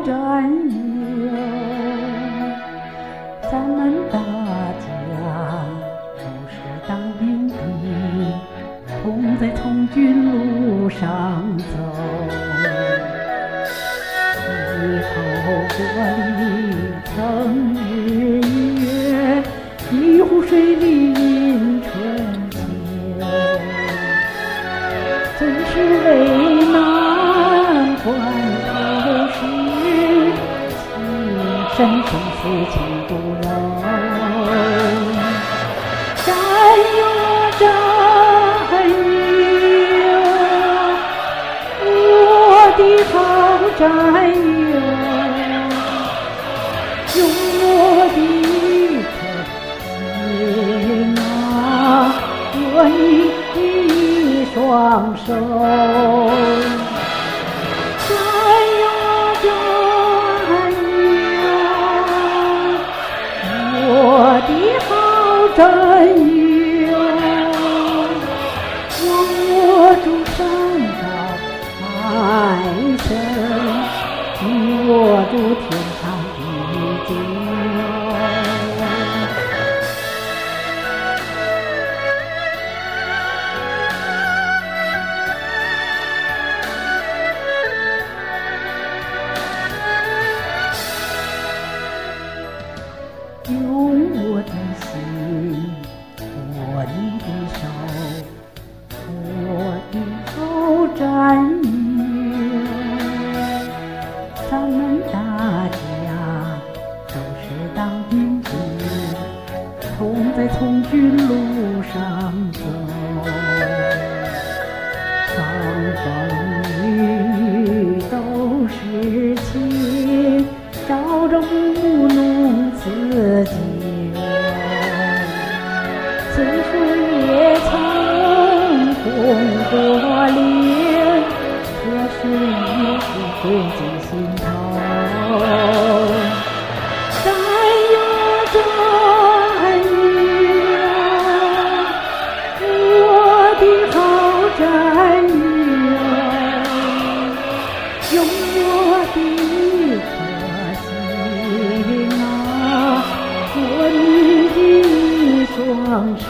战友，咱们大家都是当兵的，同在从军路上走，以后国里曾日月，一湖水里迎春秋，总是为难关头时，亲身生死情不容。战友啊战友，我的好战友，用我的心啊握你的双手。战友啊战友，我的好战友，我握住山高海深，你握住天长地久。用我的心握你的手，我的好战友，咱们大家都是当兵的，同在从军路上走，风风雨雨都是亲，朝朝暮暮弄自己。岁数也曾红过脸，可是也不会记心头。战友战友，我的好战友，用我的颗心啊握你的双手。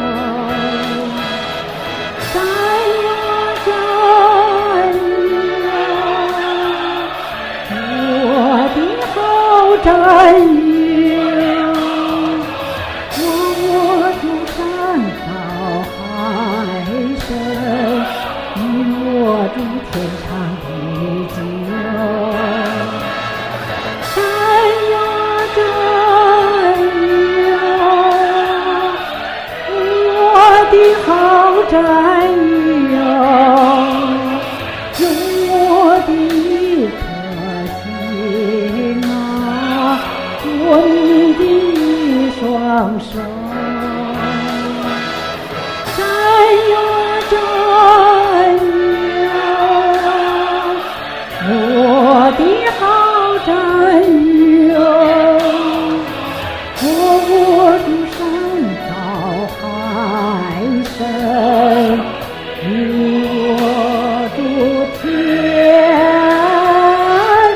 战友啊战友，我的好战友，我握住山高海深，你握住天长地久。战友啊战友，我的好战友，用我的颗心啊握你的双手。战友啊战友，我的好战友，我握住山高海深，你握住天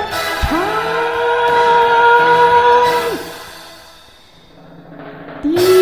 长地